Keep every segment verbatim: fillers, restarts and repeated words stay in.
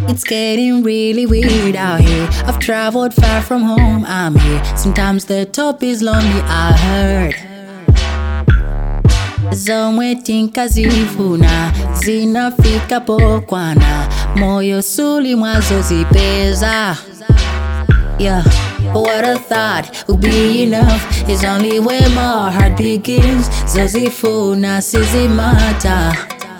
It's getting really weird out here. I've traveled far from home, I'm here. Sometimes the top is lonely, I heard. Zomwe tinkazifuna zinafika pokwana, moyo suli mwazo zipeza. Yeah, what I thought would be enough is only where my heart begins. Zozifuna sizimata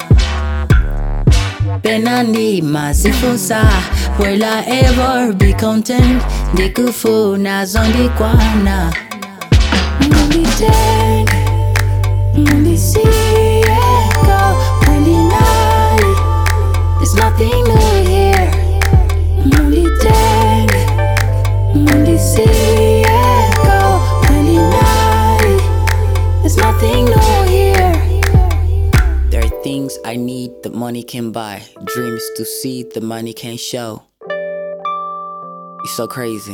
Pena ni masifusa. Will I ever be content? Ndikufuna zondikwana. Mundi tank, mundi see echo, mundi night. There's nothing new here. Mundi tank, mundi see echo, mundi night. There's nothing new here. There are things I need that money can buy, dreams to see that money can't show. It's so crazy.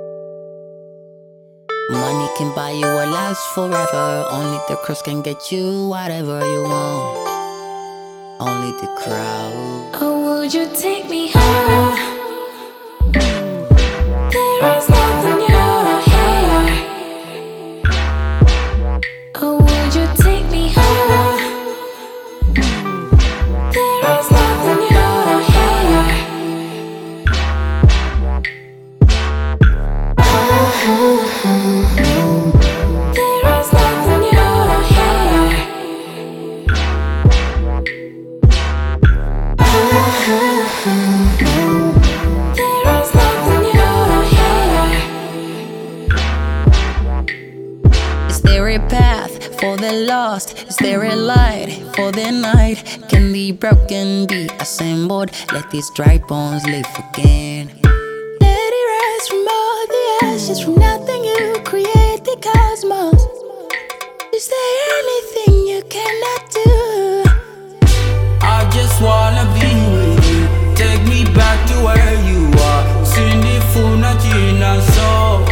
Money can buy you a last forever. Only the cross can get you whatever you want. Only the crowd. Oh, would you take me home? There is nothing new here. Oh, would you take me home? There is nothing new here. There is nothing new here. There is nothing new here. Is there a path for the lost? Is there a light for the night? Can the broken be assembled? Let these dry bones live again. Let it rise from all the ashes. From nothing you create the cosmos. Is there anything you cannot do? I just wanna be with you. Take me back to where you are. Sinifuna jina so.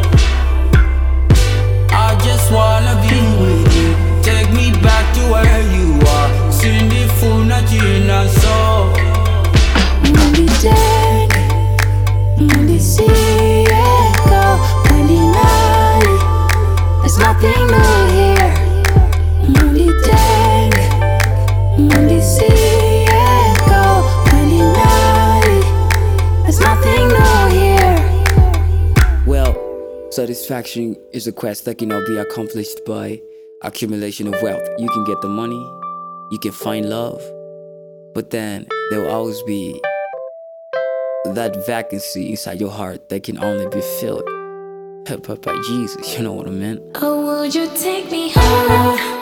I just wanna be with you. Take me back to where you are. Sinifuna jina so. Mundi tank, mundi see echo, mundi night. There's nothing new here. Mundi tank, mundi see echo, mundi night. There's nothing new here. Well, satisfaction is a quest that cannot be accomplished by accumulation of wealth. You can get the money, you can find love, but then there will always be that vacancy inside your heart that can only be filled by Jesus, you know what I mean? Oh, would you take me home?